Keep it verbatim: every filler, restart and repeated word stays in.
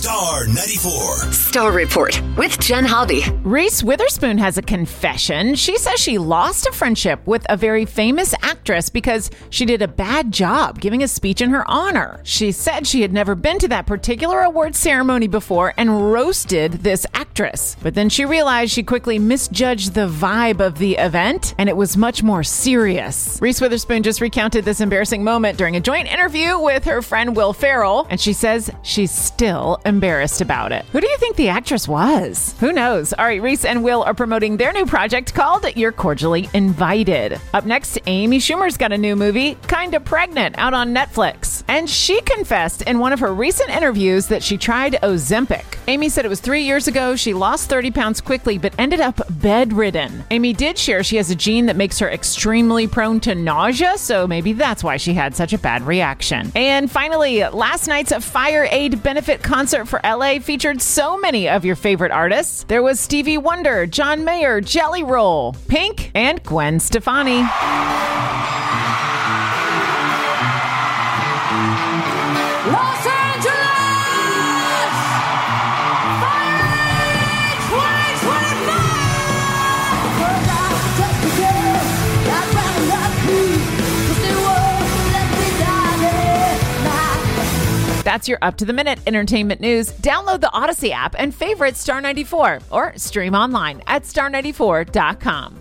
Star ninety-four. Star Report with Jen Hobby. Reese Witherspoon has a confession. She says she lost a friendship with a very famous actress because she did a bad job giving a speech in her honor. She said she had never been to that particular award ceremony before and roasted this actress. But then she realized she quickly misjudged the vibe of the event, and it was much more serious. Reese Witherspoon just recounted this embarrassing moment during a joint interview with her friend Will Ferrell, and she says she's still embarrassed about it. Who do you think the actress was? Who knows? All right, Reese and Will are promoting their new project called You're Cordially Invited. Up next, Amy Schumer's got a new movie, Kinda Pregnant, out on Netflix. And she confessed in one of her recent interviews that she tried Ozempic. Amy said it was three years ago. She lost thirty pounds quickly, but ended up bedridden. Amy did share she has a gene that makes her extremely prone to nausea, so maybe that's why she had such a bad reaction. And finally, last night's Fire Aid benefit concert for L A featured so many of your favorite artists. There was Stevie Wonder, John Mayer, Jelly Roll, Pink, and Gwen Stefani. Los Angeles! Fire Aid twenty twenty-five! First I touched the girl, got round up me, 'cause they won't let me die there. That's your up-to-the-minute entertainment news. Download the Odyssey app and favorite Star ninety-four or stream online at star ninety-four dot com.